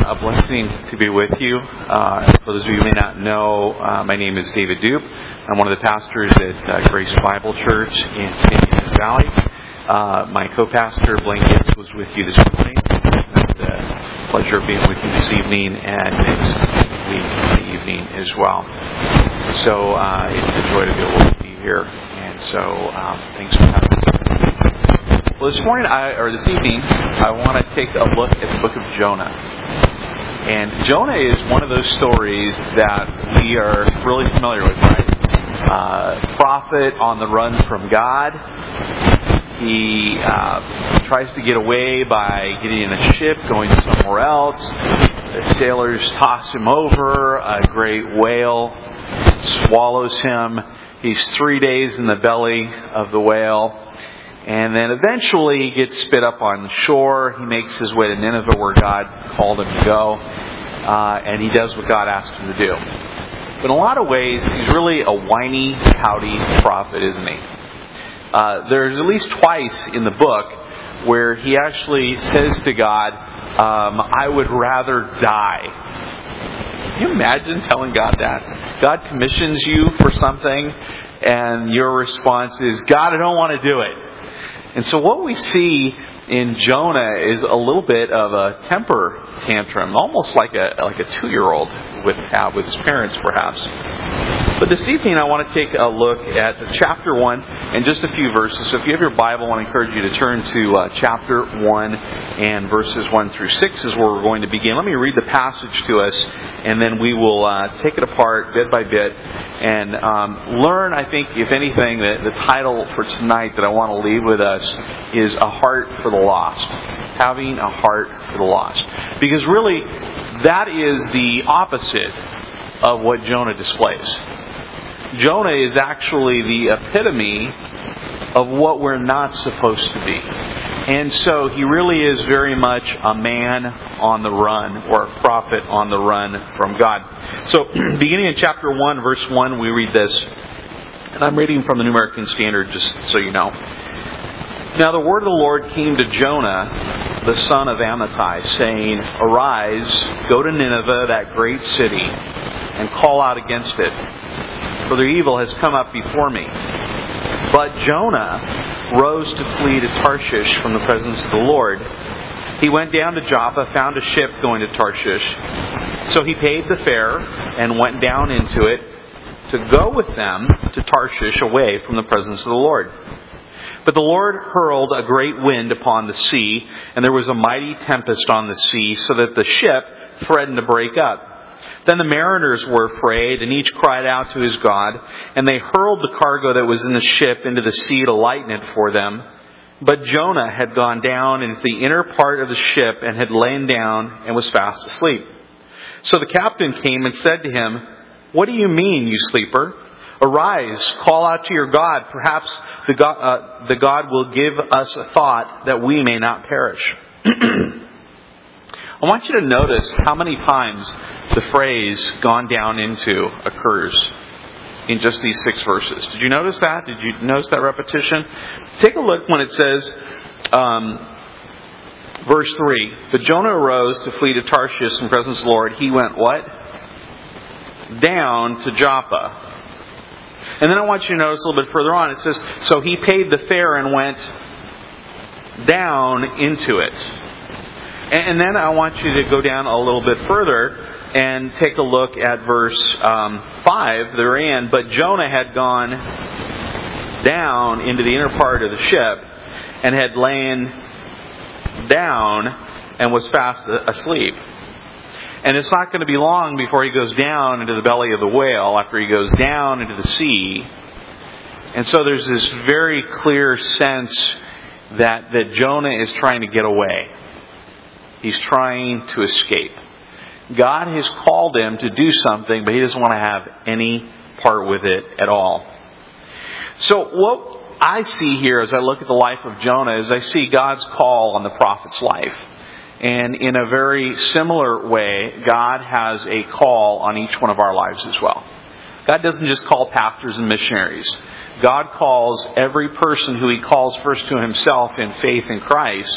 A blessing to be with you. For those of you who may not know, my name is David Dupe. I'm one of the pastors at Grace Bible Church in San Diego Valley. My co-pastor, Blaine Gibbs, was with you this morning. I have the pleasure of being with you this evening and next week in the evening as well. So it's a joy to be able to be here. And so thanks for having us. Well, this evening, I want to take a look at the book of Jonah. And Jonah is one of those stories that we are really familiar with, right? Prophet on the run from God. He tries to get away by getting in a ship, going somewhere else. The sailors toss him over. A great whale swallows him. He's 3 days in the belly of the whale. And then eventually he gets spit up on the shore. He makes his way to Nineveh where God called him to go. And he does what God asked him to do. But in a lot of ways, he's really a whiny, pouty prophet, isn't he? There's at least twice in the book where he actually says to God, I would rather die. Can you imagine telling God that? God commissions you for something and your response is, God, I don't want to do it. And so what we see in Jonah is a little bit of a temper tantrum, almost like a 2-year-old would have with his parents, perhaps. But this evening I want to take a look at chapter 1 and just a few verses. So if you have your Bible, I want to encourage you to turn to chapter 1 and verses 1 through 6 is where we're going to begin. Let me read the passage to us, and then we will take it apart bit by bit and learn, I think, if anything, that the title for tonight that I want to leave with us is A Heart for the Lost. Having a heart for the lost. Because really, that is the opposite of what Jonah displays. Jonah is actually the epitome of what we're not supposed to be. And so he really is very much a man on the run, or a prophet on the run from God. So beginning in chapter 1, verse 1, we read this. And I'm reading from the New American Standard, just so you know. Now the word of the Lord came to Jonah, the son of Amittai, saying, Arise, go to Nineveh, that great city, and call out against it, for their evil has come up before me. But Jonah rose to flee to Tarshish from the presence of the Lord. He went down to Joppa, found a ship going to Tarshish. So he paid the fare and went down into it to go with them to Tarshish away from the presence of the Lord. But the Lord hurled a great wind upon the sea, and there was a mighty tempest on the sea, so that the ship threatened to break up. Then the mariners were afraid, and each cried out to his God, and they hurled the cargo that was in the ship into the sea to lighten it for them. But Jonah had gone down into the inner part of the ship and had lain down and was fast asleep. So the captain came and said to him, What do you mean, you sleeper? Arise, call out to your God. Perhaps the God will give us a thought that we may not perish. I want you to notice how many times the phrase gone down into occurs in just these 6 verses. Did you notice that? Did you notice that repetition? Take a look when it says, verse 3, But Jonah arose to flee to Tarshish in the presence of the Lord. He went what? Down to Joppa. And then I want you to notice a little bit further on. It says, So he paid the fare and went down into it. And then I want you to go down a little bit further and take a look at verse 5 therein. But Jonah had gone down into the inner part of the ship and had lain down and was fast asleep. And it's not going to be long before he goes down into the belly of the whale, after he goes down into the sea. And so there's this very clear sense that Jonah is trying to get away. He's trying to escape. God has called him to do something, but he doesn't want to have any part with it at all. So what I see here as I look at the life of Jonah is I see God's call on the prophet's life. And in a very similar way, God has a call on each one of our lives as well. God doesn't just call pastors and missionaries. God calls every person who He calls first to Himself in faith in Christ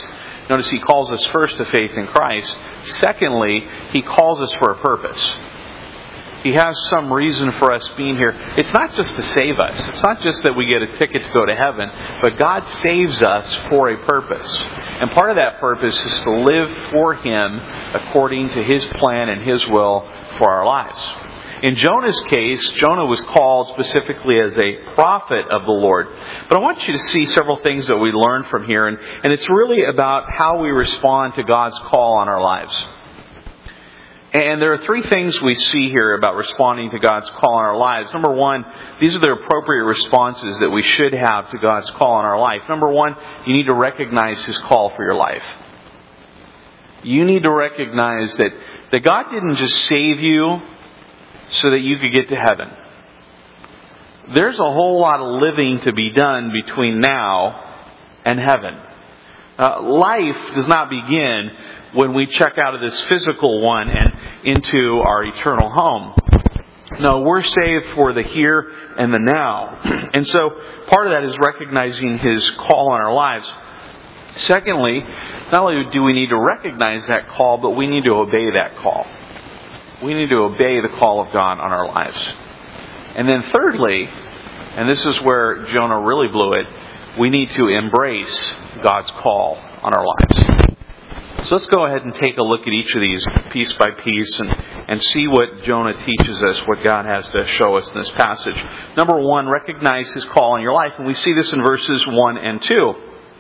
Notice He calls us first to faith in Christ. Secondly, He calls us for a purpose. He has some reason for us being here. It's not just to save us. It's not just that we get a ticket to go to heaven. But God saves us for a purpose. And part of that purpose is to live for Him according to His plan and His will for our lives. In Jonah's case, Jonah was called specifically as a prophet of the Lord. But I want you to see several things that we learn from here. And it's really about how we respond to God's call on our lives. And there are three things we see here about responding to God's call on our lives. Number one, these are the appropriate responses that we should have to God's call on our life. Number one, you need to recognize His call for your life. You need to recognize that God didn't just save you so that you could get to heaven. There's a whole lot of living to be done between now and heaven. Life does not begin when we check out of this physical one and into our eternal home. No, we're saved for the here and the now. And so part of that is recognizing His call on our lives. Secondly, not only do we need to recognize that call, but we need to obey that call. We need to obey the call of God on our lives. And then thirdly, and this is where Jonah really blew it, we need to embrace God's call on our lives. So let's go ahead and take a look at each of these piece by piece and see what Jonah teaches us, what God has to show us in this passage. Number one, recognize His call in your life. And we see this in verses 1 and 2.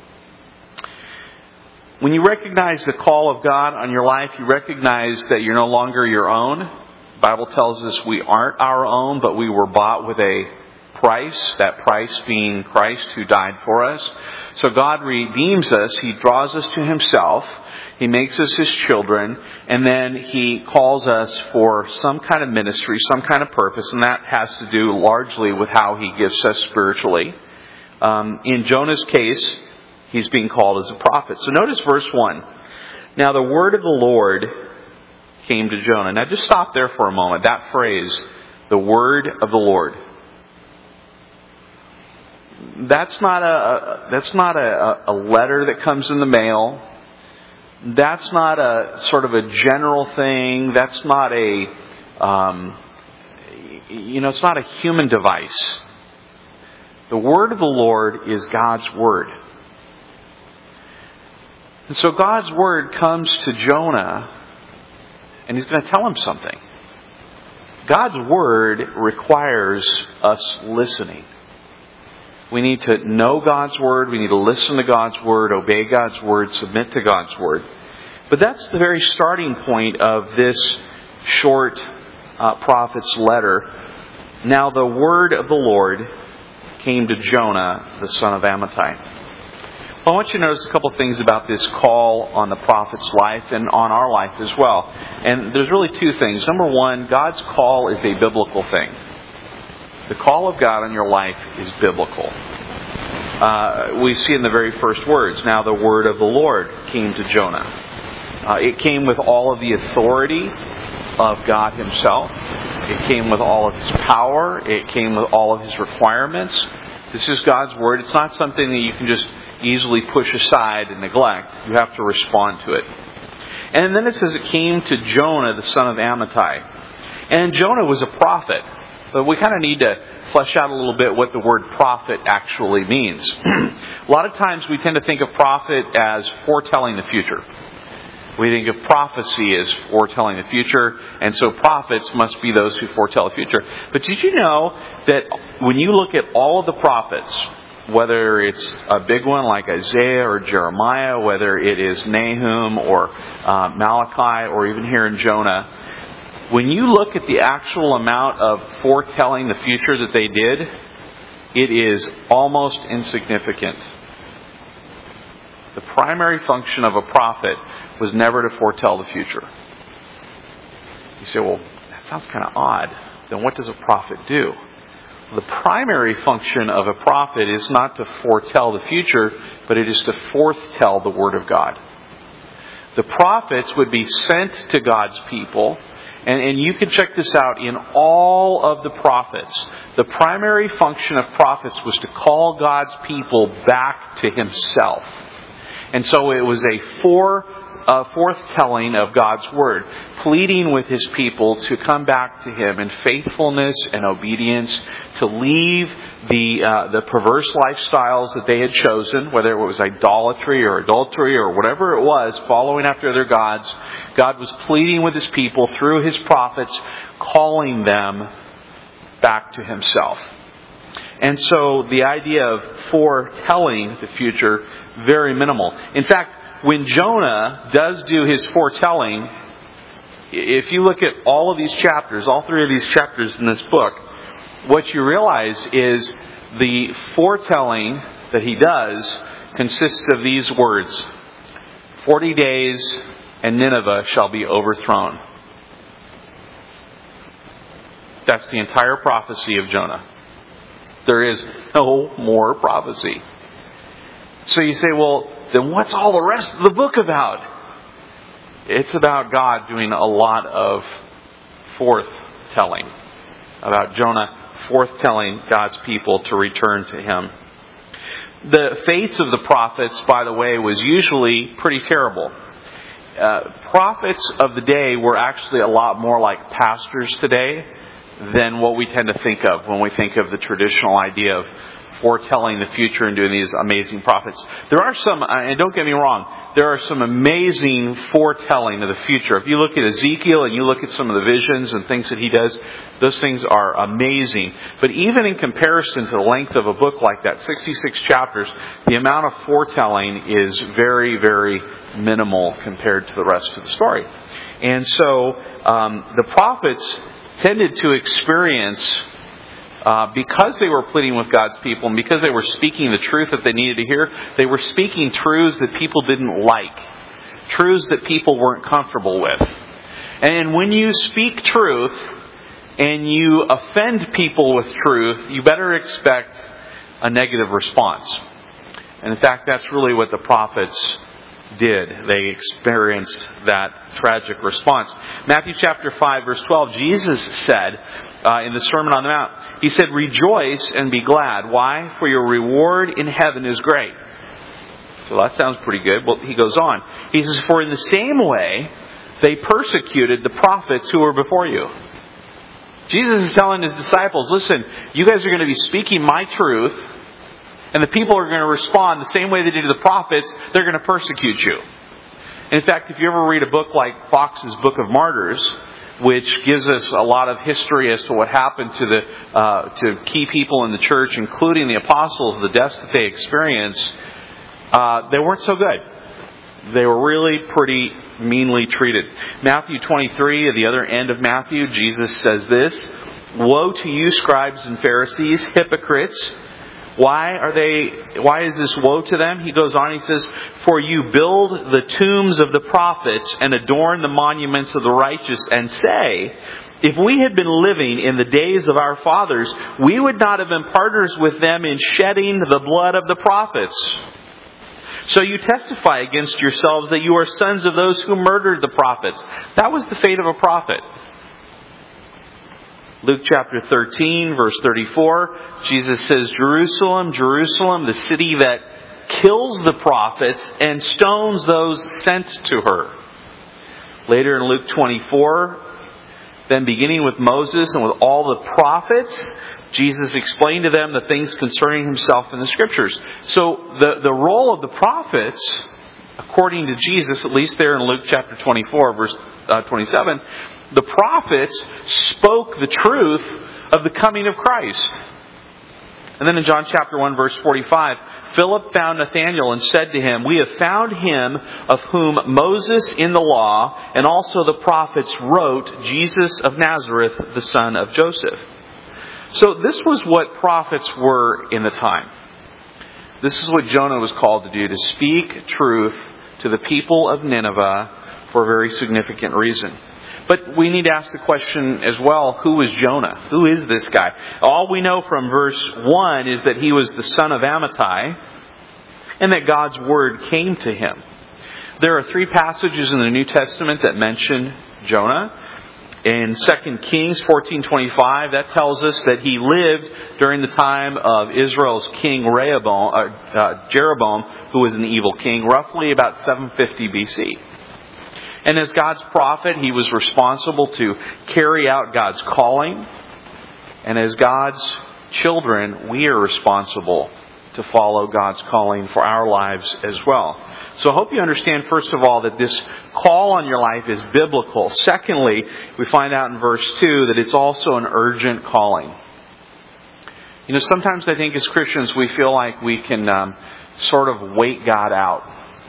When you recognize the call of God on your life, you recognize that you're no longer your own. The Bible tells us we aren't our own, but we were bought with a price, that price being Christ who died for us. So God redeems us. He draws us to Himself. He makes us His children. And then He calls us for some kind of ministry, some kind of purpose. And that has to do largely with how He gifts us spiritually. In Jonah's case, he's being called as a prophet. So notice verse 1. Now the word of the Lord came to Jonah. Now just stop there for a moment. That phrase, the word of the Lord. That's not a letter that comes in the mail. That's not a sort of a general thing. That's not it's not a human device. The word of the Lord is God's word. And so God's word comes to Jonah, and He's going to tell him something. God's word requires us listening. We need to know God's word. We need to listen to God's word, obey God's word, submit to God's word. But that's the very starting point of this short prophet's letter. Now the word of the Lord came to Jonah, the son of Amittai. Well, I want you to notice a couple of things about this call on the prophet's life and on our life as well. And there's really two things. Number one, God's call is a biblical thing. The call of God on your life is biblical. We see in the very first words, now the word of the Lord came to Jonah. It came with all of the authority of God Himself. It came with all of His power. It came with all of His requirements. This is God's word. It's not something that you can just easily push aside and neglect. You have to respond to it. And then it says it came to Jonah, the son of Amittai. And Jonah was a prophet. But we kind of need to flesh out a little bit what the word prophet actually means. A lot of times we tend to think of prophet as foretelling the future. We think of prophecy as foretelling the future, and so prophets must be those who foretell the future. But did you know that when you look at all of the prophets, whether it's a big one like Isaiah or Jeremiah, whether it is Nahum or Malachi or even here in Jonah, when you look at the actual amount of foretelling the future that they did, it is almost insignificant. The primary function of a prophet was never to foretell the future. You say, well, that sounds kind of odd. Then what does a prophet do? The primary function of a prophet is not to foretell the future, but it is to foretell the Word of God. The prophets would be sent to God's people. And you can check this out in all of the prophets. The primary function of prophets was to call God's people back to Himself. And so it was a forthtelling of God's Word, pleading with His people to come back to Him in faithfulness and obedience, to leave the perverse lifestyles that they had chosen, whether it was idolatry or adultery or whatever it was, following after other gods. God was pleading with His people through His prophets, calling them back to Himself. And so the idea of foretelling the future, very minimal. In fact, when Jonah does do his foretelling, if you look at all of these chapters, all three of these chapters in this book, what you realize is the foretelling that he does consists of these words: 40 days and Nineveh shall be overthrown. That's the entire prophecy of Jonah. There is no more prophecy. So you say, well, then what's all the rest of the book about? It's about God doing a lot of forthtelling. About Jonah forthtelling God's people to return to Him. The fates of the prophets, by the way, was usually pretty terrible. Prophets of the day were actually a lot more like pastors today than what we tend to think of when we think of the traditional idea of foretelling the future and doing these amazing prophets. There are some, and don't get me wrong, there are some amazing foretelling of the future. If you look at Ezekiel and you look at some of the visions and things that he does, those things are amazing. But even in comparison to the length of a book like that, 66 chapters, the amount of foretelling is very, very minimal compared to the rest of the story. And so the prophets tended to experience, because they were pleading with God's people and because they were speaking the truth that they needed to hear, they were speaking truths that people didn't like. Truths that people weren't comfortable with. And when you speak truth and you offend people with truth, you better expect a negative response. And in fact, that's really what the prophets did. They experienced that tragic response. Matthew chapter 5 verse 12, Jesus said in the Sermon on the Mount, He said, "Rejoice and be glad." Why? "For your reward in heaven is great." So that sounds pretty good. Well, He goes on. He says, "For in the same way they persecuted the prophets who were before you." Jesus is telling His disciples, listen, you guys are going to be speaking my truth, and the people are going to respond the same way they did to the prophets. They're going to persecute you. In fact, if you ever read a book like Fox's Book of Martyrs, which gives us a lot of history as to what happened to key people in the church, including the apostles, the deaths that they experienced, they weren't so good. They were really pretty meanly treated. Matthew 23, at the other end of Matthew, Jesus says this: "Woe to you, scribes and Pharisees, hypocrites! Why is this woe to them?" He goes on, he says, "For you build the tombs of the prophets and adorn the monuments of the righteous and say, if we had been living in the days of our fathers, we would not have been partners with them in shedding the blood of the prophets. So you testify against yourselves that you are sons of those who murdered the prophets." That was the fate of a prophet. Luke chapter 13, verse 34, Jesus says, "Jerusalem, Jerusalem, the city that kills the prophets and stones those sent to her." Later in Luke 24, "Then beginning with Moses and with all the prophets, Jesus explained to them the things concerning Himself in the Scriptures." So the role of the prophets, according to Jesus, at least there in Luke chapter 24, verse 27, the prophets spoke the truth of the coming of Christ. And then in John chapter 1, verse 45, Philip found Nathanael and said to him, "We have found him of whom Moses in the law and also the prophets wrote, Jesus of Nazareth, the son of Joseph." So this was what prophets were in the time. This is what Jonah was called to do, to speak truth to the people of Nineveh for a very significant reason. But we need to ask the question as well, who is Jonah? Who is this guy? All we know from verse 1 is that he was the son of Amittai and that God's word came to him. There are 3 passages in the New Testament that mention Jonah. In 2 Kings 14:25, that tells us that he lived during the time of Israel's king Jeroboam, who was an evil king, roughly about 750 BC. And as God's prophet, he was responsible to carry out God's calling. And as God's children, we are responsible to follow God's calling for our lives as well. So I hope you understand, first of all, that this call on your life is biblical. Secondly, we find out in verse 2 that it's also an urgent calling. You know, sometimes I think as Christians we feel like we can sort of wait God out.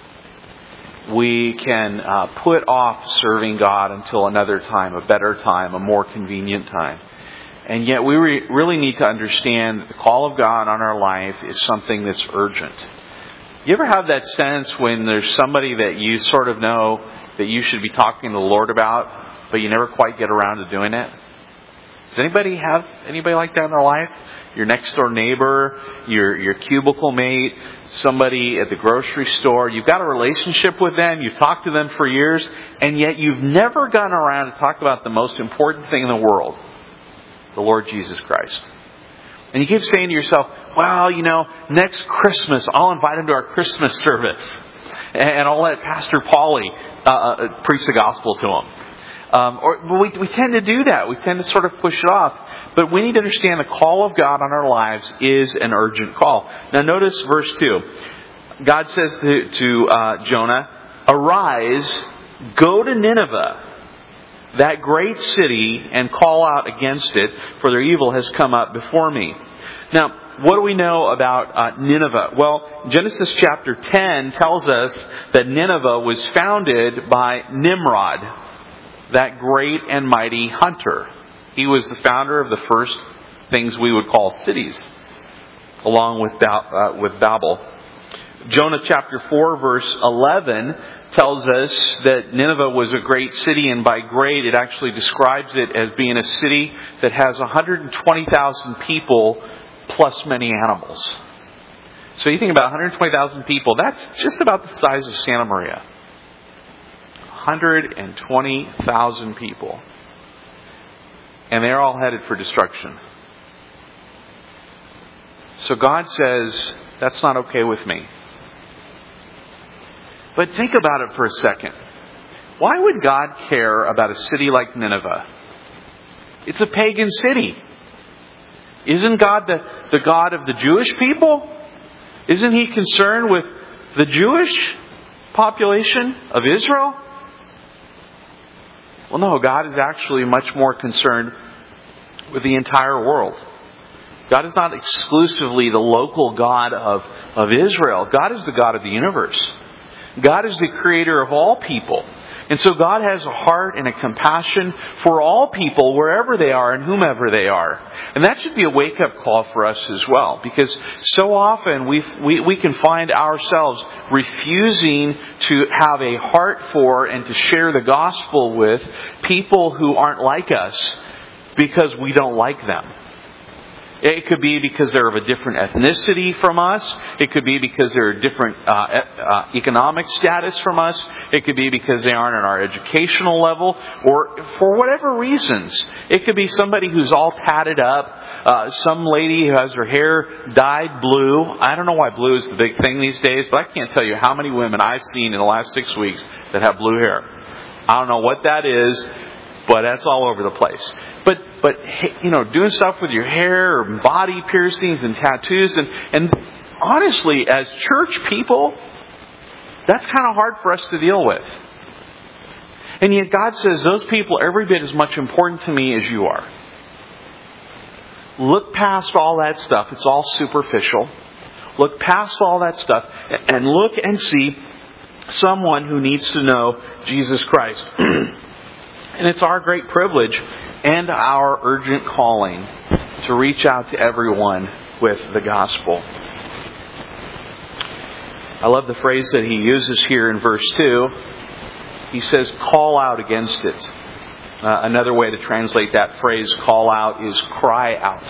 We can put off serving God until another time, a better time, a more convenient time. And yet we really need to understand that the call of God on our life is something that's urgent. You ever have that sense when there's somebody that you sort of know that you should be talking to the Lord about, but you never quite get around to doing it? Does anybody have anybody like that in their life? Your next door neighbor, your cubicle mate, somebody at the grocery store. You've got a relationship with them. You've talked to them for years, and yet you've never gotten around to talk about the most important thing in the world, the Lord Jesus Christ. And you keep saying to yourself, well, you know, next Christmas I'll invite him to our Christmas service, and I'll let Pastor Paulie preach the gospel to him. We tend to do that. We tend to sort of push it off. But we need to understand the call of God on our lives is an urgent call. Now notice verse 2. God says to Jonah, "Arise, go to Nineveh, that great city, and call out against it, for their evil has come up before me." Now, what do we know about Nineveh? Well, Genesis chapter 10 tells us that Nineveh was founded by Nimrod, that great and mighty hunter. He was the founder of the first things we would call cities, along with Babel. Jonah chapter 4 verse 11 tells us that Nineveh was a great city, and by great it actually describes it as being a city that has 120,000 people plus many animals. So you think about 120,000 people, that's just about the size of Santa Maria. 120,000 people. And they're all headed for destruction. So God says, that's not okay with me. But think about it for a second. Why would God care about a city like Nineveh? It's a pagan city. Isn't God the God of the Jewish people? Isn't He concerned with the Jewish population of Israel? Well, no, God is actually much more concerned with the entire world. God is not exclusively the local God of Israel. God is the God of the universe. God is the creator of all people. And so God has a heart and a compassion for all people, wherever they are and whomever they are. And that should be a wake-up call for us as well. Because so often we can find ourselves refusing to have a heart for and to share the gospel with people who aren't like us because we don't like them. It could be because they're of a different ethnicity from us. It could be because they're a different economic status from us. It could be because they aren't at our educational level. Or for whatever reasons. It could be somebody who's all tatted up. Some lady who has her hair dyed blue. I don't know why blue is the big thing these days, but I can't tell you how many women I've seen in the last 6 weeks that have blue hair. I don't know what that is, but that's all over the place. But you know, doing stuff with your hair or body piercings and tattoos and honestly, as church people, that's kind of hard for us to deal with. And yet God says those people are every bit as much important to me as you are. Look past all that stuff. It's all superficial. Look past all that stuff and look and see someone who needs to know Jesus Christ. And it's our great privilege and our urgent calling to reach out to everyone with the gospel. I love the phrase that he uses here in verse 2. He says, call out against it. Another way to translate that phrase, call out, is cry out.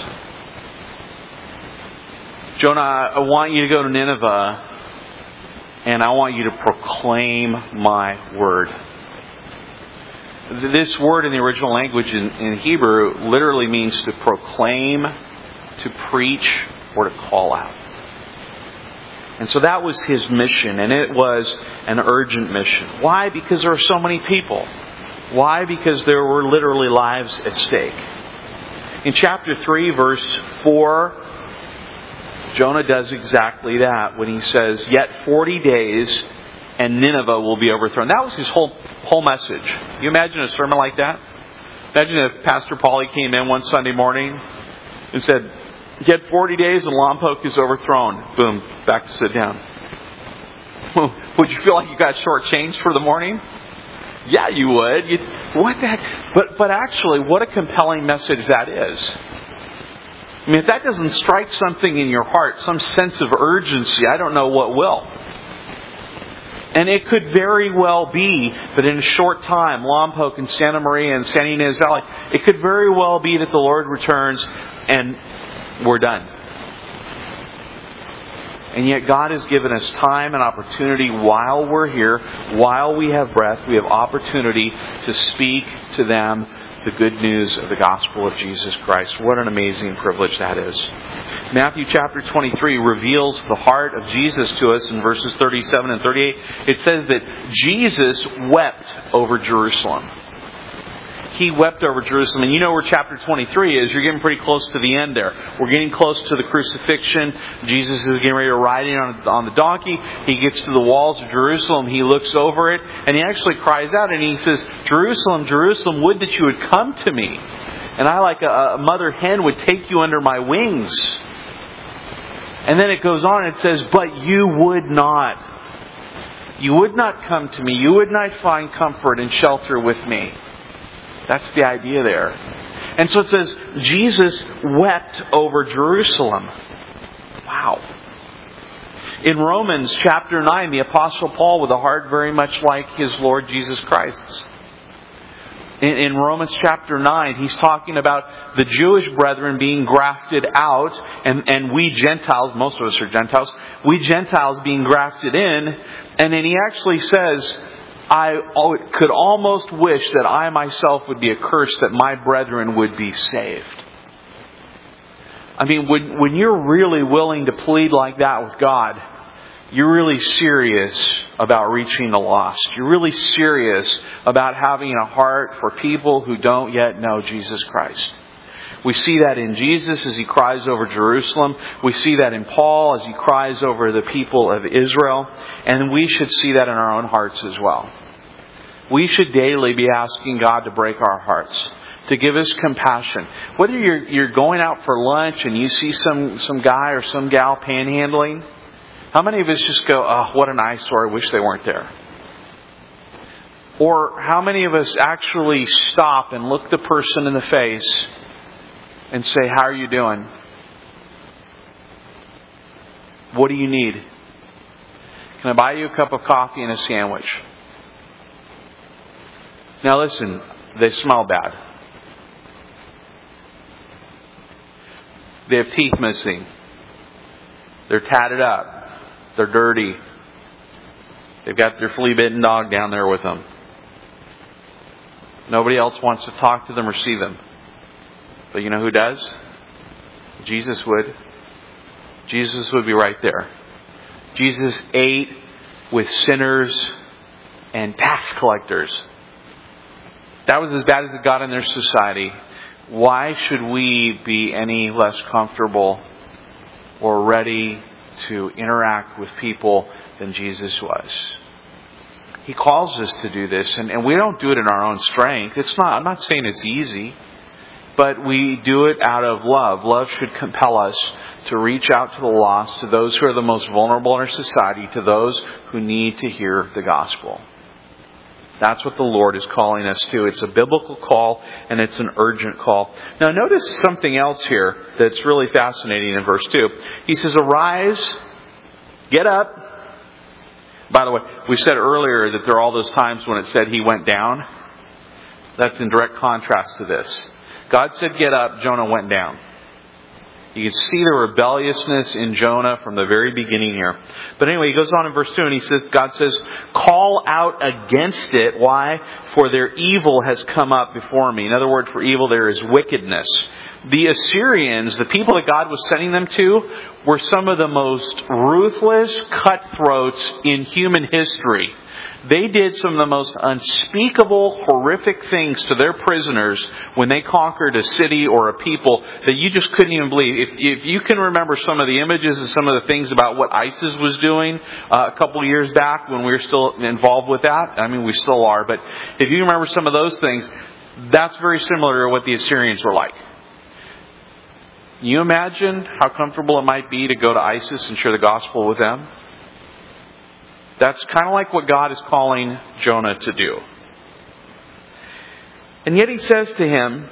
Jonah, I want you to go to Nineveh, and I want you to proclaim my word. This word in the original language in Hebrew literally means to proclaim, to preach, or to call out. And so that was his mission, and it was an urgent mission. Why? Because there are so many people. Why? Because there were literally lives at stake. In chapter 3, verse 4, Jonah does exactly that when he says, "Yet 40 days and Nineveh will be overthrown." That was his whole message. You imagine a sermon like that? Imagine if Pastor Paulie came in one Sunday morning and said, "Yet 40 days and Lompoc is overthrown." Boom, back to sit down. Would you feel like you got shortchanged for the morning? Yeah, you would. What the heck? But actually, what a compelling message that is. I mean, if that doesn't strike something in your heart, some sense of urgency, I don't know what will. And it could very well be that in a short time, Lompoc and Santa Maria and Santa Ynez Valley, it could very well be that the Lord returns and we're done. And yet God has given us time and opportunity while we're here, while we have breath, we have opportunity to speak to them the good news of the gospel of Jesus Christ. What an amazing privilege that is. Matthew chapter 23 reveals the heart of Jesus to us in verses 37 and 38. It says that Jesus wept over Jerusalem. He wept over Jerusalem. And you know where chapter 23 is. You're getting pretty close to the end there. We're getting close to the crucifixion. Jesus is getting ready to ride in on the donkey. He gets to the walls of Jerusalem. He looks over it. And he actually cries out and he says, "Jerusalem, Jerusalem, would that you would come to me. And I, like a mother hen, would take you under my wings." And then it goes on and it says, "But you would not. You would not come to me. You would not find comfort and shelter with me." That's the idea there. And so it says, Jesus wept over Jerusalem. Wow. In Romans chapter 9, the Apostle Paul, with a heart very much like his Lord Jesus Christ's. In Romans chapter 9, he's talking about the Jewish brethren being grafted out, and we Gentiles, most of us are Gentiles, we Gentiles being grafted in, and then he actually says, "I could almost wish that I myself would be accursed, that my brethren would be saved." I mean, when you're really willing to plead like that with God, you're really serious about reaching the lost. You're really serious about having a heart for people who don't yet know Jesus Christ. We see that in Jesus as He cries over Jerusalem. We see that in Paul as he cries over the people of Israel. And we should see that in our own hearts as well. We should daily be asking God to break our hearts, to give us compassion. Whether you're going out for lunch and you see some guy or some gal panhandling, how many of us just go, "Oh, what an eyesore, I wish they weren't there"? Or how many of us actually stop and look the person in the face and say, "How are you doing? What do you need? Can I buy you a cup of coffee and a sandwich?" Now listen, they smell bad. They have teeth missing. They're tatted up. They're dirty. They've got their flea-bitten dog down there with them. Nobody else wants to talk to them or see them. But you know who does? Jesus would. Jesus would be right there. Jesus ate with sinners and tax collectors. That was as bad as it got in their society. Why should we be any less comfortable or ready to interact with people than Jesus was? He calls us to do this, and we don't do it in our own strength. I'm not saying it's easy, but we do it out of love. Love should compel us to reach out to the lost, to those who are the most vulnerable in our society, to those who need to hear the gospel. That's what the Lord is calling us to. It's a biblical call, and it's an urgent call. Now notice something else here that's really fascinating in verse 2. He says, "Arise, get up." By the way, we said earlier that there are all those times when it said he went down. That's in direct contrast to this. God said, "Get up," Jonah went down. You can see the rebelliousness in Jonah from the very beginning here. But anyway, he goes on in verse 2 and he says, God says, call out against it. Why? For their evil has come up before me. In other words, for evil there is wickedness. The Assyrians, the people that God was sending them to, were some of the most ruthless cutthroats in human history. They did some of the most unspeakable, horrific things to their prisoners when they conquered a city or a people that you just couldn't even believe. If you can remember some of the images and some of the things about what ISIS was doing a couple of years back when we were still involved with that, I mean, we still are, but if you remember some of those things, that's very similar to what the Assyrians were like. Can you imagine how comfortable it might be to go to ISIS and share the gospel with them? That's kind of like what God is calling Jonah to do. And yet he says to him,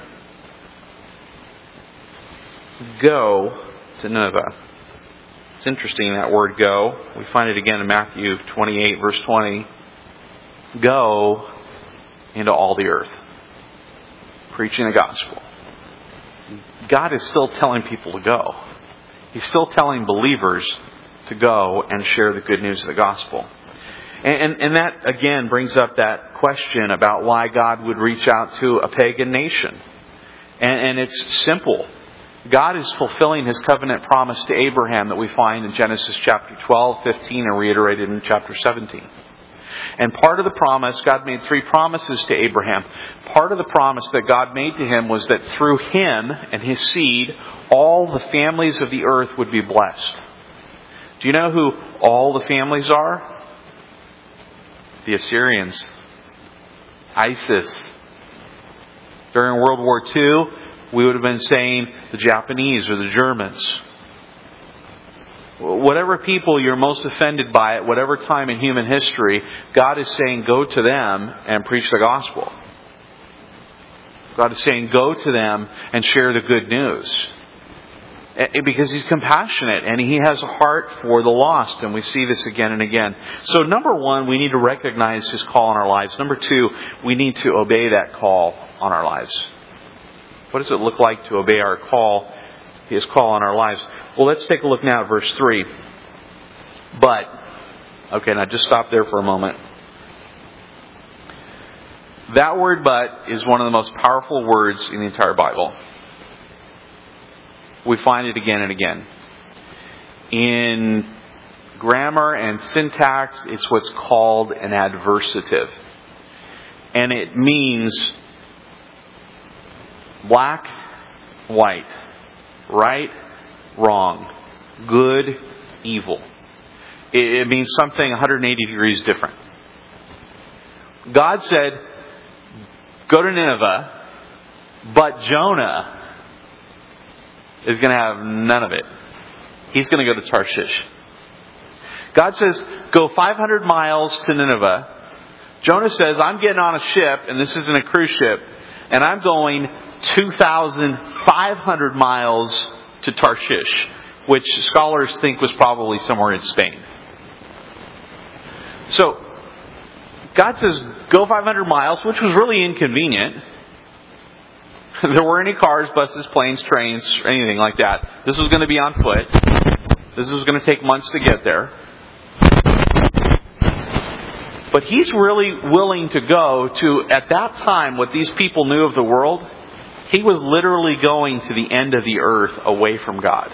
go to Nineveh. It's interesting, that word go. We find it again in Matthew 28, verse 20. Go into all the earth, preaching the gospel. God is still telling people to go. He's still telling believers to go and share the good news of the gospel. And that, again, brings up that question about why God would reach out to a pagan nation. And it's simple. God is fulfilling His covenant promise to Abraham that we find in Genesis chapter 12, 15, and reiterated in chapter 17. And part of the promise, God made 3 promises to Abraham. Part of the promise that God made to him was that through him and his seed, all the families of the earth would be blessed. Do you know who all the families are? The Assyrians. ISIS. During World War II, we would have been saying the Japanese or the Germans. Whatever people you're most offended by at whatever time in human history, God is saying go to them and preach the gospel. God is saying go to them and share the good news. Because He's compassionate and He has a heart for the lost. And we see this again and again. So number 1, we need to recognize His call on our lives. Number 2, we need to obey that call on our lives. What does it look like to obey our call, His call on our lives? Well, let's take a look now at verse 3. But, okay, now just stop there for a moment. That word but is one of the most powerful words in the entire Bible. We find it again and again. In grammar and syntax, it's what's called an adversative. And it means black, white, right, wrong, good, evil. It means something 180 degrees different. God said, go to Nineveh, but Jonah is going to have none of it. He's going to go to Tarshish. God says, go 500 miles to Nineveh. Jonah says, I'm getting on a ship, and this isn't a cruise ship, and I'm going 2,500 miles to Tarshish, which scholars think was probably somewhere in Spain. So, God says, go 500 miles, which was really inconvenient. There weren't any cars, buses, planes, trains, or anything like that. This was going to be on foot. This was going to take months to get there. But He's really willing to go to, at that time, what these people knew of the world. He was literally going to the end of the earth away from God.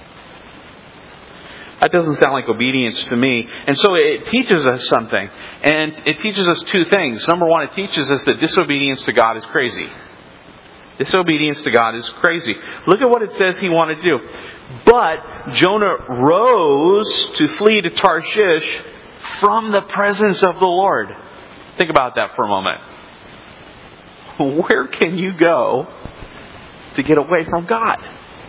That doesn't sound like obedience to me. And so it teaches us something. And it teaches us 2 things. Number 1, it teaches us that disobedience to God is crazy. Disobedience to God is crazy. Look at what it says he wanted to do. But Jonah rose to flee to Tarshish from the presence of the Lord. Think about that for a moment. Where can you go to get away from God?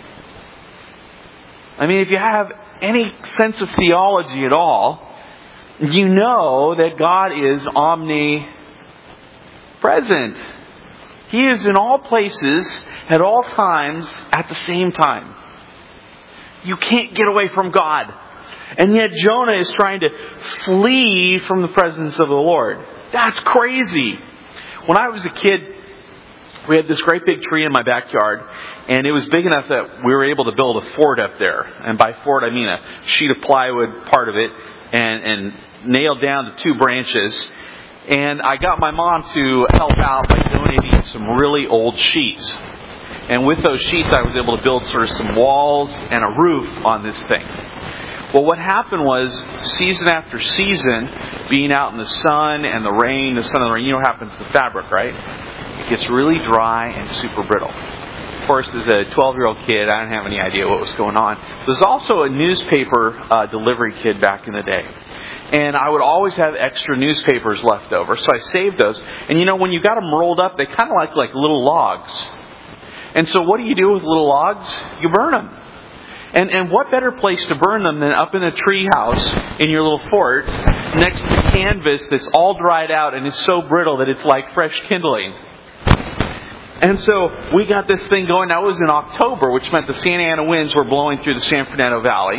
I mean, if you have any sense of theology at all, you know that God is omnipresent. He is in all places, at all times, at the same time. You can't get away from God. And yet Jonah is trying to flee from the presence of the Lord. That's crazy. When I was a kid, we had this great big tree in my backyard, and it was big enough that we were able to build a fort up there. And by fort, I mean a sheet of plywood part of it, and nailed down the 2 branches. And I got my mom to help out by donating some really old sheets. And with those sheets, I was able to build sort of some walls and a roof on this thing. Well, what happened was, season after season, being out in the sun and the rain, you know what happens to the fabric, right? It gets really dry and super brittle. Of course, as a 12-year-old kid, I didn't have any idea what was going on. There's also a newspaper delivery kid back in the day. And I would always have extra newspapers left over, so I saved those. And you know, when you got them rolled up, they kind of like little logs. And so what do you do with little logs? You burn them. And what better place to burn them than up in a tree house in your little fort next to canvas that's all dried out and is so brittle that it's like fresh kindling. And so we got this thing going. Now it was in October, which meant the Santa Ana winds were blowing through the San Fernando Valley.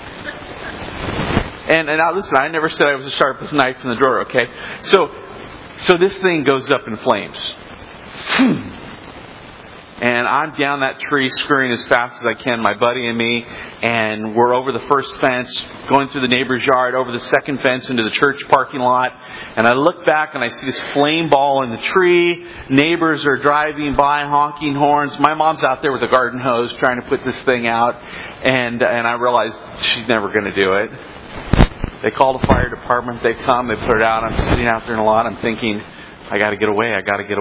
And now listen, I never said I was the sharpest knife in the drawer, okay? So this thing goes up in flames. And I'm down that tree scurrying as fast as I can, my buddy and me, and we're over the first fence, going through the neighbor's yard, over the second fence into the church parking lot, and I look back and I see this flame ball in the tree. Neighbors are driving by, honking horns. My mom's out there with a garden hose trying to put this thing out, and I realized she's never going to do it. They call the fire department, they come, they put it out. I'm sitting out there in the lot, I'm thinking, I got to get away.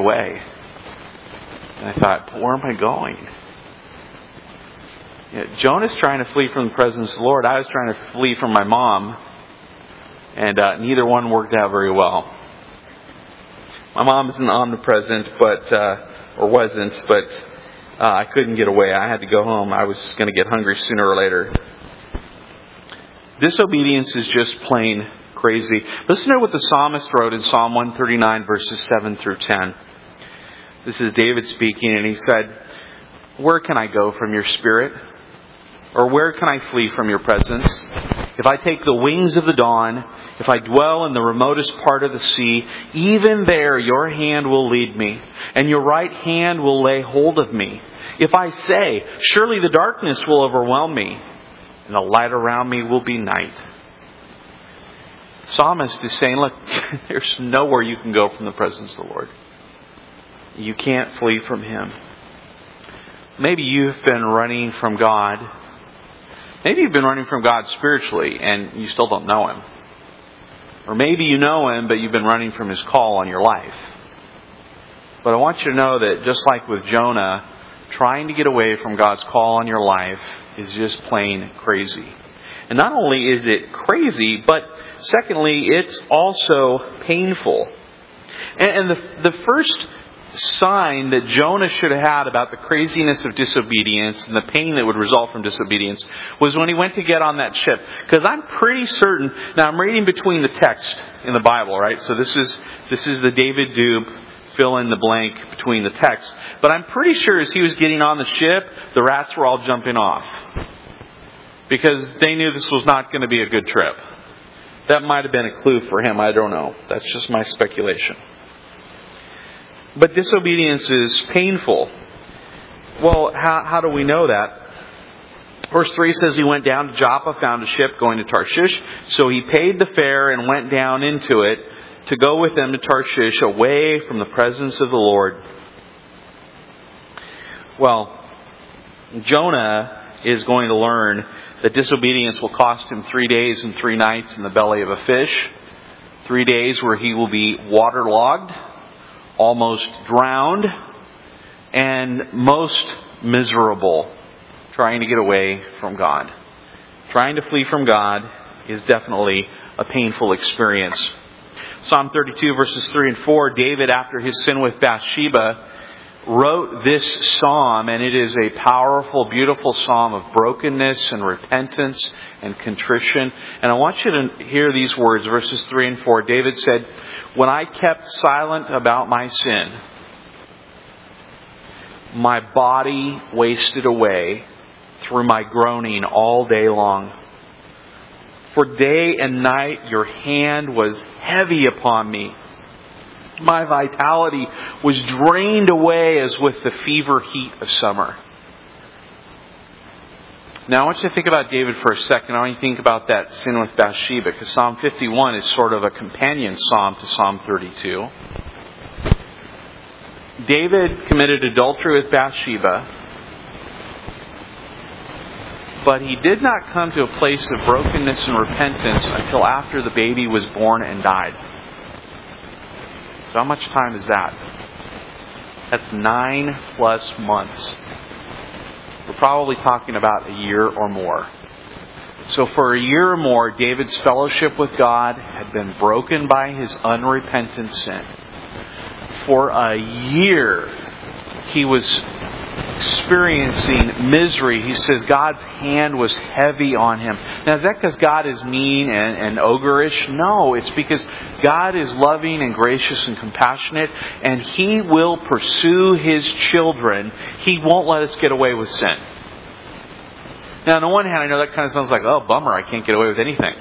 And I thought, where am I going? Jonah's trying to flee from the presence of the Lord. I was trying to flee from my mom. And neither one worked out very well. My mom isn't omnipresent, but I couldn't get away. I had to go home. I was going to get hungry sooner or later. Disobedience is just plain crazy. Listen to what the psalmist wrote in Psalm 139, verses 7 through 10. This is David speaking, and he said, "Where can I go from your spirit? Or where can I flee from your presence? If I take the wings of the dawn, if I dwell in the remotest part of the sea, even there your hand will lead me, and your right hand will lay hold of me. If I say, surely the darkness will overwhelm me, and the light around me will be night." The psalmist is saying, look, there's nowhere you can go from the presence of the Lord. You can't flee from Him. Maybe you've been running from God. Maybe you've been running from God spiritually and you still don't know Him. Or maybe you know Him, but you've been running from His call on your life. But I want you to know that just like with Jonah, trying to get away from God's call on your life is just plain crazy. And not only is it crazy, but secondly, it's also painful. And the first sign that Jonah should have had about the craziness of disobedience and the pain that would result from disobedience was when he went to get on that ship. Because I'm pretty certain, now I'm reading between the text in the Bible, right? So this is the David Dube fill in the blank between the text. But I'm pretty sure as he was getting on the ship, the rats were all jumping off. Because they knew this was not going to be a good trip. That might have been a clue for him, I don't know. That's just my speculation. But disobedience is painful. Well, how do we know that? Verse 3 says he went down to Joppa, found a ship going to Tarshish. So he paid the fare and went down into it to go with them to Tarshish, away from the presence of the Lord. Well, Jonah is going to learn that disobedience will cost him 3 days and 3 nights in the belly of a fish. 3 days where he will be waterlogged, almost drowned, and most miserable trying to get away from God. Trying to flee from God is definitely a painful experience. Psalm 32 verses 3 and 4, David, after his sin with Bathsheba, wrote this psalm, and it is a powerful, beautiful psalm of brokenness and repentance and contrition. And I want you to hear these words, verses 3 and 4. David said, "When I kept silent about my sin, my body wasted away through my groaning all day long. For day and night your hand was heavy upon me. My vitality was drained away as with the fever heat of summer. Now I want you to think about David for a second. I want you to think about that sin with Bathsheba, because Psalm 51 is sort of a companion psalm to Psalm 32. David committed adultery with Bathsheba, but he did not come to a place of brokenness and repentance until after the baby was born and died. So how much time is that? That's 9+ months. We're probably talking about a year or more. So for a year or more, David's fellowship with God had been broken by his unrepentant sin. For a year, he was experiencing misery. He says God's hand was heavy on him. Now, is that because God is mean and ogreish? No, it's because God is loving and gracious and compassionate, and He will pursue His children. He won't let us get away with sin. Now, on the one hand, I know that kind of sounds like, oh, bummer, I can't get away with anything.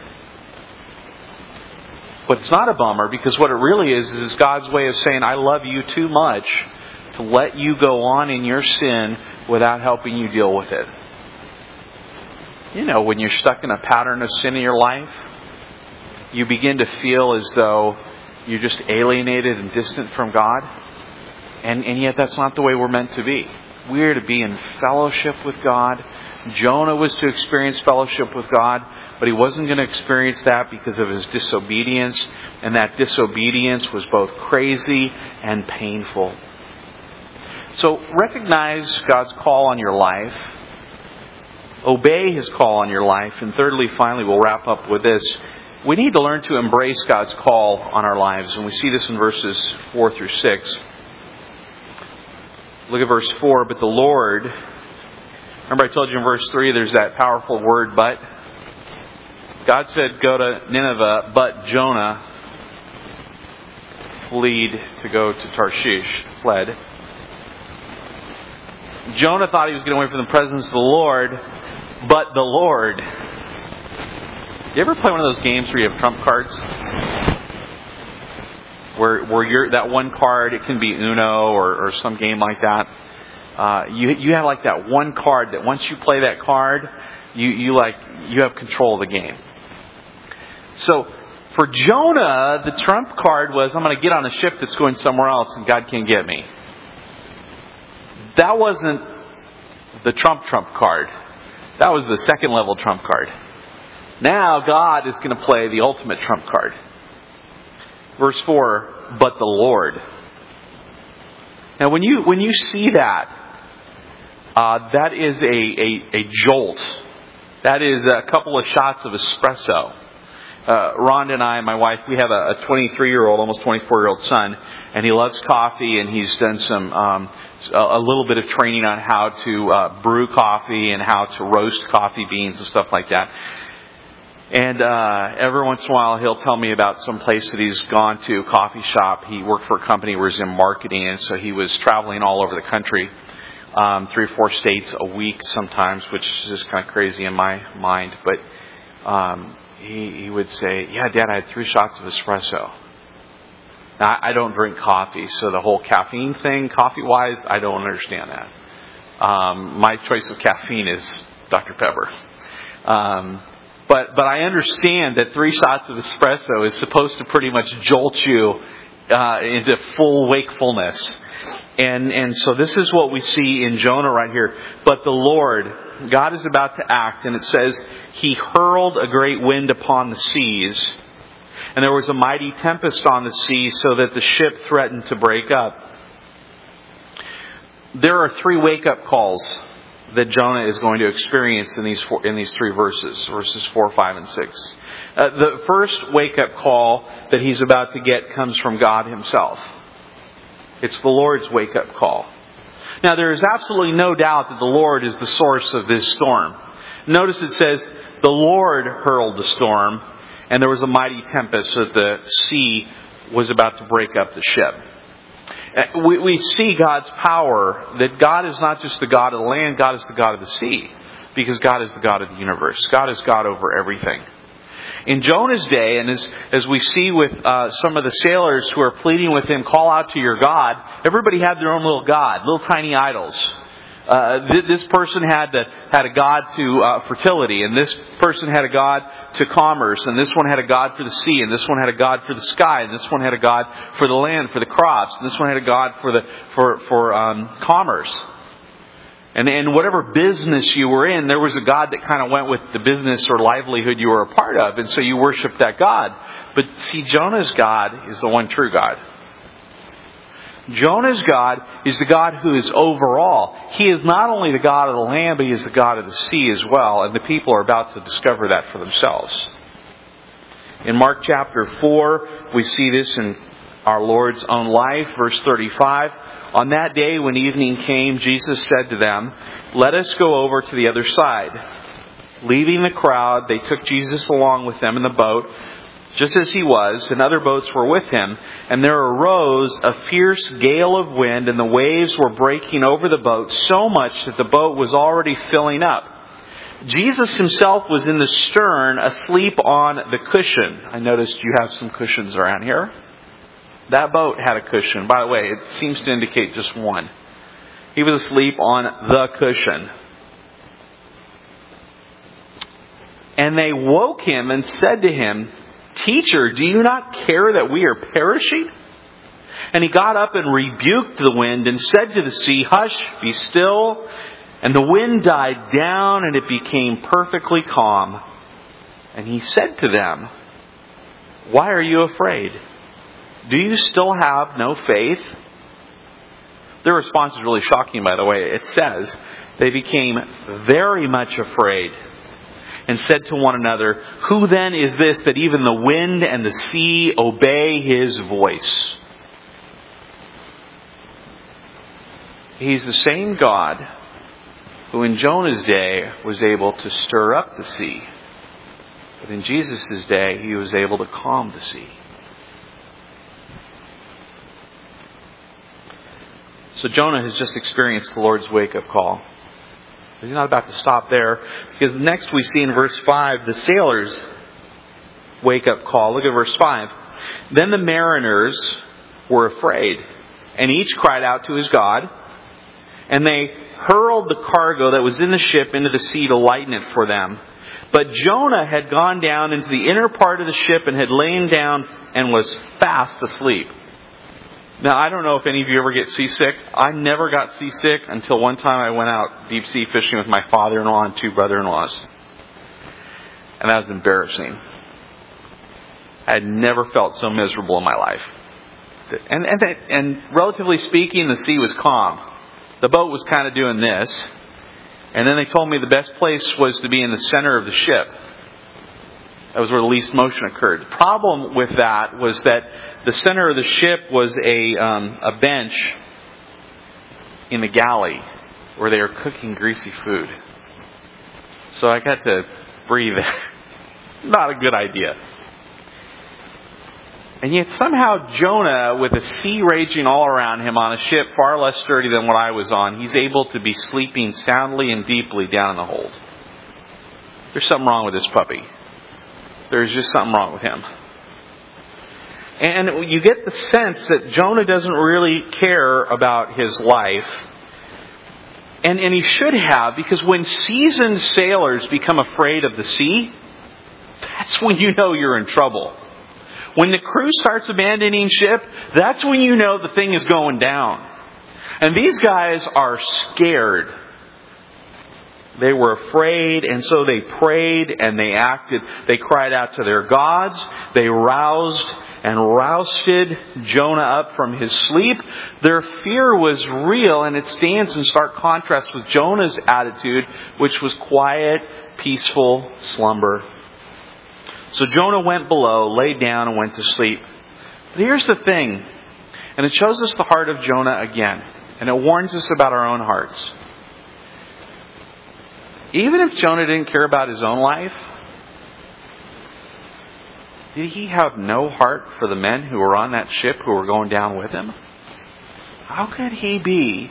But it's not a bummer, because what it really is God's way of saying, I love you too much to let you go on in your sin without helping you deal with it. You know, when you're stuck in a pattern of sin in your life, you begin to feel as though you're just alienated and distant from God. And yet that's not the way we're meant to be. We're to be in fellowship with God. Jonah was to experience fellowship with God, but he wasn't going to experience that because of his disobedience. And that disobedience was both crazy and painful. So recognize God's call on your life. Obey His call on your life. And thirdly, finally, we'll wrap up with this. We need to learn to embrace God's call on our lives. And we see this in verses 4 through 6. Look at verse 4. But the Lord... Remember I told you in verse 3 there's that powerful word, but. God said, go to Nineveh, but Jonah fled to go to Tarshish. Fled. Jonah thought he was getting away from the presence of the Lord, but the Lord. You ever play one of those games where you have trump cards? Where you're that one card, it can be Uno or some game like that. You have like that one card that once you play that card, you have control of the game. So for Jonah, the trump card was, I'm going to get on a ship that's going somewhere else and God can't get me. That wasn't the trump card. That was the second level trump card. Now God is going to play the ultimate trump card. Verse 4, but the Lord. Now when you see that, that is a jolt. That is a couple of shots of espresso. Rhonda and I, my wife, we have a 23-year-old, almost 24-year-old son, and he loves coffee, and he's done some a little bit of training on how to brew coffee and how to roast coffee beans and stuff like that. And every once in a while, he'll tell me about some place that he's gone to, a coffee shop. He worked for a company where he's in marketing, and so he was traveling all over the country, 3 or 4 states a week sometimes, which is just kind of crazy in my mind. But he would say, yeah, Dad, I had 3 shots of espresso. Now, I don't drink coffee, so the whole caffeine thing, coffee-wise, I don't understand that. My choice of caffeine is Dr. Pepper. But I understand that 3 shots of espresso is supposed to pretty much jolt you into full wakefulness. And so this is what we see in Jonah right here. But the Lord, God is about to act, and it says, He hurled a great wind upon the seas, and there was a mighty tempest on the sea, so that the ship threatened to break up. There are 3 wake-up calls that Jonah is going to experience in these 3 verses, verses 4, 5, and 6. The first wake-up call that he's about to get comes from God Himself. It's the Lord's wake-up call. Now, there is absolutely no doubt that the Lord is the source of this storm. Notice it says, the Lord hurled the storm, and there was a mighty tempest, so that the sea was about to break up the ship. We see God's power, that God is not just the God of the land, God is the God of the sea. Because God is the God of the universe. God is God over everything. In Jonah's day, and as we see with some of the sailors who are pleading with him, call out to your God, everybody had their own little god, little tiny idols. This person had a god to fertility, and this person had a god to commerce, and this one had a god for the sea, and this one had a god for the sky, and this one had a god for the land, for the crops, and this one had a god for commerce. And whatever business you were in, there was a god that kind of went with the business or livelihood you were a part of, and so you worshiped that god. But see, Jonah's God is the one true God. Jonah's God is the God who is over all. He is not only the God of the land, but He is the God of the sea as well. And the people are about to discover that for themselves. In Mark chapter 4, we see this in our Lord's own life. Verse 35. On that day when evening came, Jesus said to them, "Let us go over to the other side." Leaving the crowd, they took Jesus along with them in the boat, just as He was, and other boats were with Him. And there arose a fierce gale of wind, and the waves were breaking over the boat so much that the boat was already filling up. Jesus Himself was in the stern, asleep on the cushion. I noticed you have some cushions around here. That boat had a cushion. By the way, it seems to indicate just one. He was asleep on the cushion. And they woke Him and said to Him, "Teacher, do you not care that we are perishing?" And He got up and rebuked the wind and said to the sea, "Hush, be still." And the wind died down and it became perfectly calm. And He said to them, "Why are you afraid? Do you still have no faith?" Their response is really shocking, by the way. It says, they became very much afraid and said to one another, "Who then is this that even the wind and the sea obey His voice?" He's the same God who in Jonah's day was able to stir up the sea. But in Jesus' day, He was able to calm the sea. So Jonah has just experienced the Lord's wake-up call. But He's not about to stop there, because next we see in verse 5 the sailors' wake-up call. Look at verse 5. Then the mariners were afraid, and each cried out to his God, and they hurled the cargo that was in the ship into the sea to lighten it for them. But Jonah had gone down into the inner part of the ship and had lain down and was fast asleep. Now, I don't know if any of you ever get seasick. I never got seasick until one time I went out deep sea fishing with my father-in-law and two brother-in-laws. And that was embarrassing. I had never felt so miserable in my life. And relatively speaking, the sea was calm. The boat was kind of doing this. And then they told me the best place was to be in the center of the ship. That was where the least motion occurred. The problem with that was that the center of the ship was a bench in the galley where they were cooking greasy food. So I got to breathe. Not a good idea. And yet somehow Jonah, with the sea raging all around him on a ship far less sturdy than what I was on, he's able to be sleeping soundly and deeply down in the hold. There's something wrong with this puppy. There's just something wrong with him. And you get the sense that Jonah doesn't really care about his life. And he should have, because when seasoned sailors become afraid of the sea, that's when you know you're in trouble. When the crew starts abandoning ship, that's when you know the thing is going down. And these guys are scared. They were afraid, and so they prayed and they acted. They cried out to their gods. They roused and rousted Jonah up from his sleep. Their fear was real, and it stands in stark contrast with Jonah's attitude, which was quiet, peaceful slumber. So Jonah went below, laid down, and went to sleep. But here's the thing, and it shows us the heart of Jonah again, and it warns us about our own hearts. Even if Jonah didn't care about his own life, did he have no heart for the men who were on that ship who were going down with him? How could he be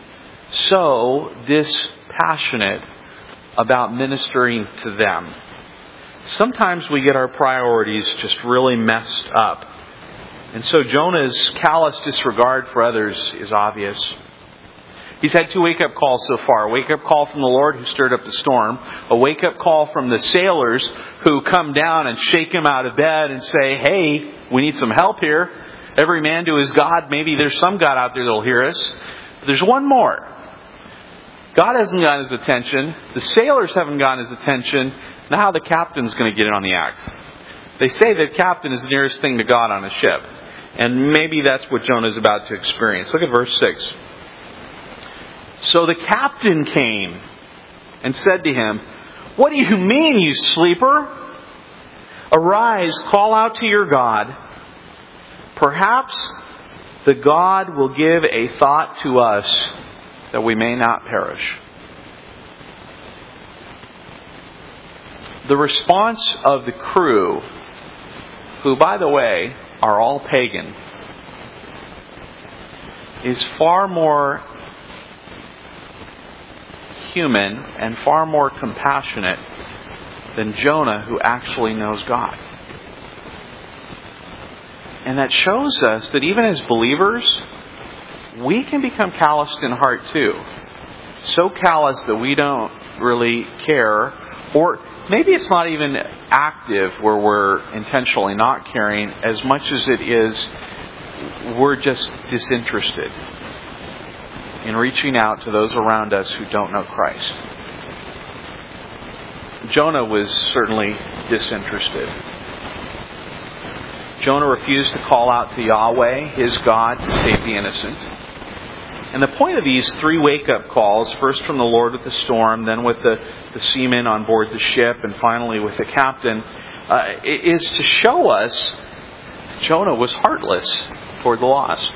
so dispassionate about ministering to them? sometimes we get our priorities just really messed up. And so Jonah's callous disregard for others is obvious. He's had 2 wake-up calls so far. A wake-up call from the Lord who stirred up the storm. A wake-up call from the sailors who come down and shake him out of bed and say, hey, we need some help here. Every man to his God. Maybe there's some God out there that will hear us. But there's one more. God hasn't gotten his attention. The sailors haven't gotten his attention. Now the captain's going to get in on the act. They say that captain is the nearest thing to God on a ship. And maybe that's what Jonah's about to experience. Look at verse 6. So the captain came and said to him, what do you mean, you sleeper? Arise, call out to your God. Perhaps the God will give a thought to us that we may not perish. The response of the crew, who, by the way, are all pagan, is far more human and far more compassionate than Jonah, who actually knows God. And that shows us that even as believers, we can become calloused in heart too. So callous that we don't really care, or maybe it's not even active where we're intentionally not caring as much as it is we're just disinterested in reaching out to those around us who don't know Christ. Jonah was certainly disinterested. Jonah refused to call out to Yahweh, his God, to save the innocent. And the point of these 3 wake-up calls, first from the Lord with the storm, then with the seamen on board the ship, and finally with the captain, is to show us Jonah was heartless toward the lost.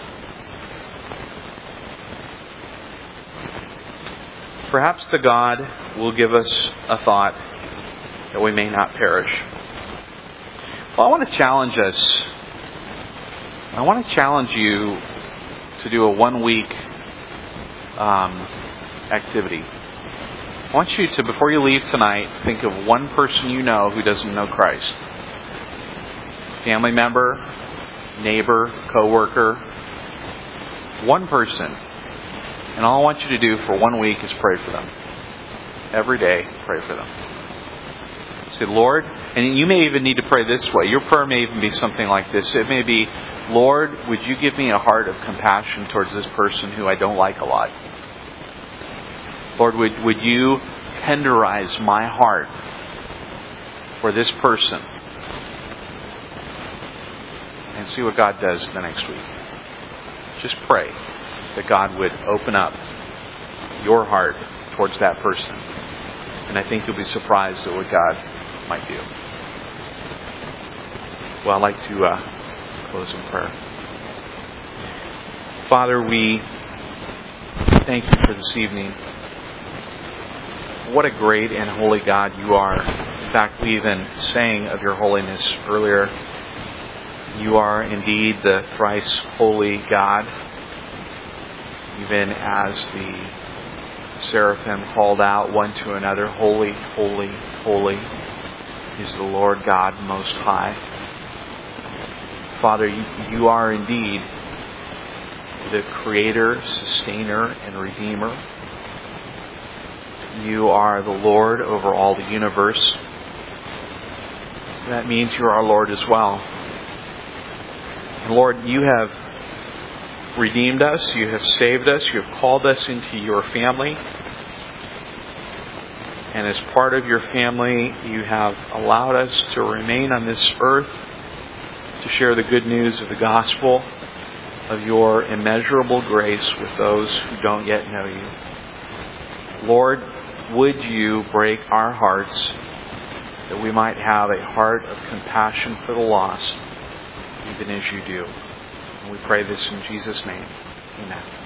Perhaps the God will give us a thought that we may not perish. Well, I want to challenge us. I want to challenge you to do a 1-week activity. I want you to, before you leave tonight, think of one person you know who doesn't know Christ. Family member, neighbor, coworker. One person. And all I want you to do for 1 week is pray for them. Every day, pray for them. Say, Lord, and you may even need to pray this way. Your prayer may even be something like this. It may be, Lord, would you give me a heart of compassion towards this person who I don't like a lot? Lord, would you tenderize my heart for this person? And see what God does the next week. Just pray that God would open up your heart towards that person. And I think you'll be surprised at what God might do. Well, I'd like to close in prayer. Father, we thank you for this evening. What a great and holy God you are. In fact, we even sang of your holiness earlier. You are indeed the thrice holy God. Even as the seraphim called out one to another, holy, holy, holy is the Lord God Most High. Father, you are indeed the Creator, Sustainer, and Redeemer. You are the Lord over all the universe. That means you're our Lord as well. And Lord, you have redeemed us, you have saved us, you have called us into your family. And as part of your family, you have allowed us to remain on this earth to share the good news of the gospel, of your immeasurable grace with those who don't yet know you. Lord, would you break our hearts that we might have a heart of compassion for the lost, even as you do. And we pray this in Jesus' name. Amen.